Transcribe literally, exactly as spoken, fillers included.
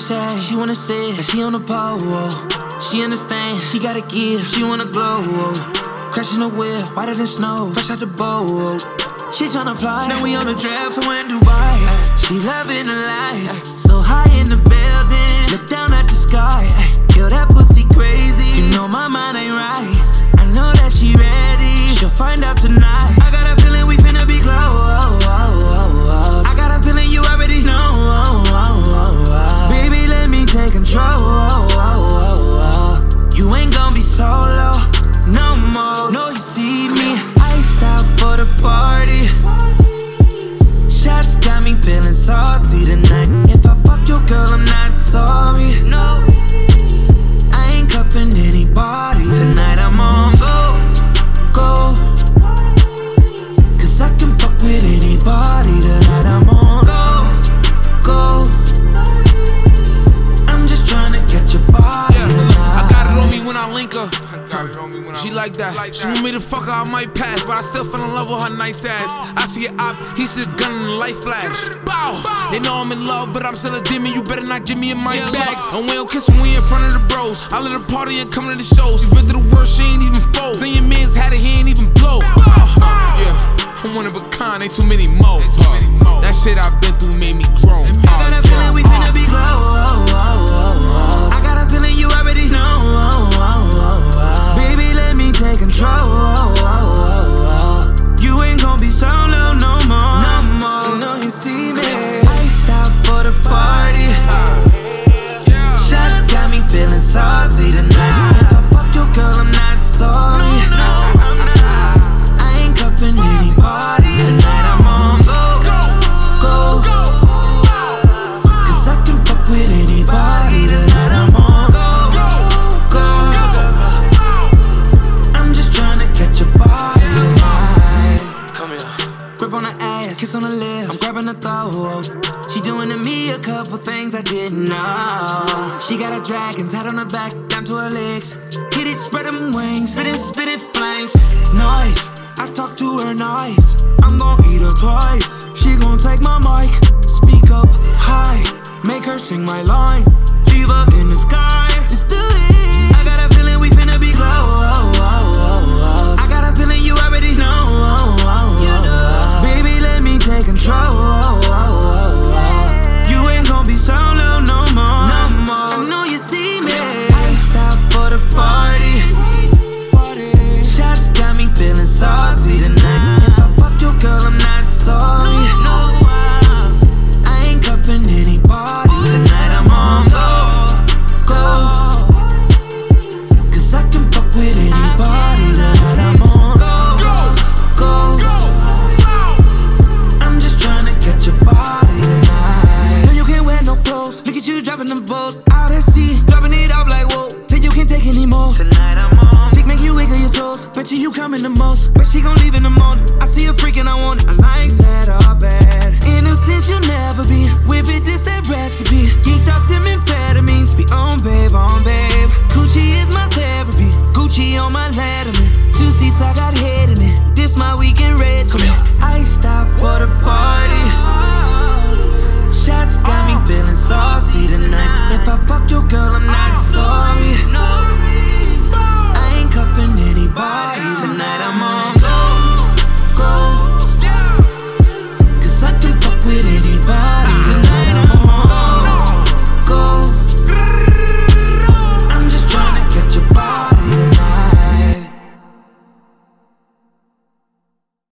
say, she wanna say that she on the pole. She understand, she gotta give, she wanna glow. Crashing the wheel, whiter than snow, fresh out the boat. She tryna fly, now we on the draft somewhere in Dubai. She loving the life, so high in the building, look down at the sky. Yo, that pussy crazy, you know my mind ain't right. I know that she ready, she'll find out tonight. I got a feeling we finna be close. I got a feeling you already know. Baby, let me take control. You ain't gon' be solo no more. No, you see me, iced out for the party. Shots got me feeling saucy tonight. If I fuck your girl, I'm not sorry. No, I ain't cuffing anybody. Tonight I'm on go, go. Cause I can fuck with anybody. Tonight I'm on go, go. I'm just tryna get your body yeah, tonight. I got it on me when I link her. She like that. She want me to fuck her, I might pass, but I still fell in love with her nice ass. I see an op, he see a gun in the light flash. Bow! They know I'm in love, but I'm still a demon. You better not give me a mic back. And we don't kiss when we in front of the bros. I let her party and come to the shows. She been through the worst, she ain't even fold. Then your man's had it, he ain't even blow. Uh, yeah, I'm one of a kind, ain't too many more. Uh, that shit I've been through made me grown. I got a feeling we finna be close. I got a feeling you already know. Baby, let me take control. You ain't gon' be solo no more. No more. You know you see me, iced out for the party. Shots got me feeling saucy tonight. If I fuck your girl, I'm not sorry. I ain't cuffing anybody. Tonight I'm on go, go. Cause I can fuck with anybody. Tonight I'm on go, go. I'm just tryna catch your body tonight. Come here. Grip on her ass, kiss on her lips, I'm grabbing her throat. She doing to me a couple things I didn't know. She got a dragon tied on her back, down to her legs. Hit it, spread them wings, spit it, spit it, flames. Nice, I talk to her nice. I'm gon' eat her twice. She gon' take my mic, speak up high, make her sing my line. Leave her in the sky, it's the it. I got a feeling we finna be close. I got a feeling you already know. Baby, let me take control. You ain't gon' be solo no more. No more. I know you see me, iced out for the party. Shots got me feeling saucy tonight. If I fuck your girl, I'm not sorry. I ain't cuffing anybody. Tonight I'm on go, go. Cause I can fuck with anybody. Tonight I'm on go, go. I'm just tryna catch your body tonight. No, you can't wear no clothes. Look at you dropping the boat out at sea, dropping it off like whoa. Till you can't take anymore. Tonight I'm on. Dick make you wiggle your toes. Bet you you coming the most. Bet she gon' leave in the morning. I see a freak and I want it. I like that all bad. Innocence you'll never be. Whip it, this that recipe. Geeked off them amphetamines. Be on babe, on babe. Gucci is my therapy. Gucci on my letterman. Two seats, I got head in it. This my weekend red. Come here. I stop for the party. Shots got me feeling saucy tonight. If I fuck your girl, I'm not sorry. I ain't cuffing anybody tonight.